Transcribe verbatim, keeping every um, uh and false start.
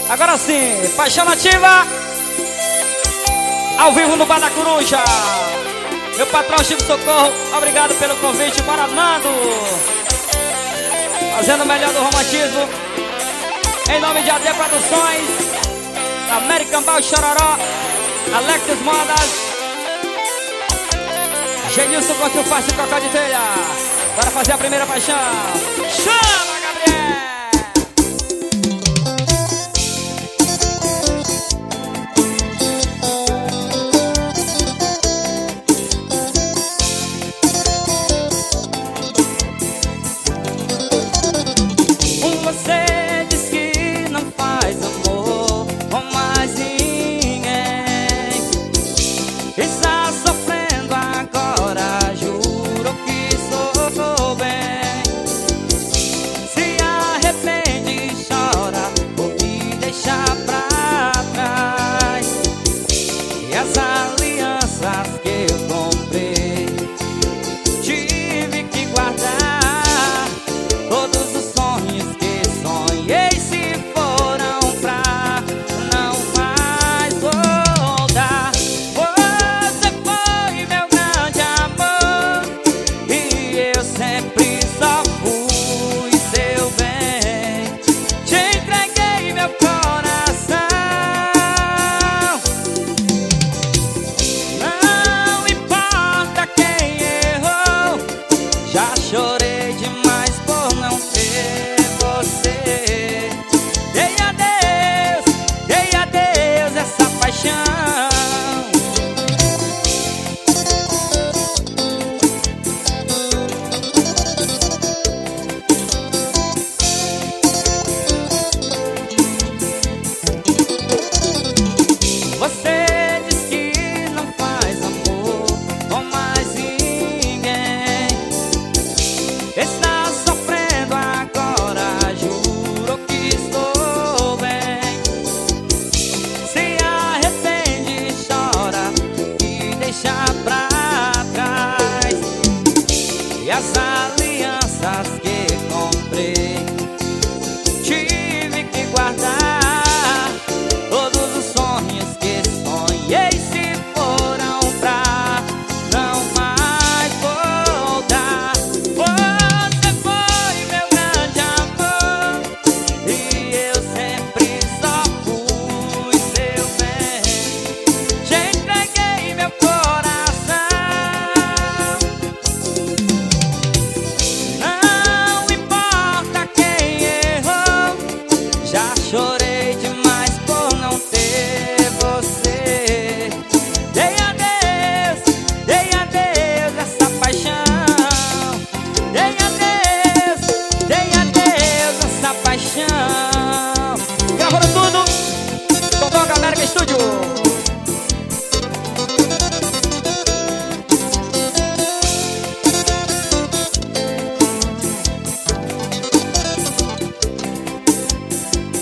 Agora sim, Paixão Nativa, ao vivo no Bar da Coruja. Meu patrão Chico Socorro, obrigado pelo convite. Para Nando, fazendo o melhor do romantismo. Em nome de A D Produções, American Ball Chororó, Alexis Modas, Genilson contra o Fácil Cocó de Telha. Bora fazer a primeira paixão. Chama, Gabriel! Você diz que não faz amor com mais ninguém. Está sofrendo agora, juro que sou bem. Se arrepende e chora por me deixar pra trás. E as alianças que eu comprei tive que guardar. Todos os sonhos que sonhei se foram pra não mais voltar. Você foi meu grande amor e eu sempre só fui seu bem. Te entreguei meu coração. Não importa quem errou, já chorei demais por não ter você. Dei adeus, dei adeus essa paixão. Você diz que não faz amor com mais ninguém. Está sofrendo agora, juro que estou bem. Se arrepende e chora e deixa pra trás. E as alianças que comprei tive que guardar. Todos os sonhos que sonhei se foram pra não mais voltar. Você foi meu grande amor e eu sempre só fui seu bem. Te entreguei meu coração. Não importa quem errou, já chorei demais por não ter você. Dei adeus, dei adeus essa paixão. Dei adeus, dei adeus essa paixão. Gravando tudo, Totó Galera Estúdio.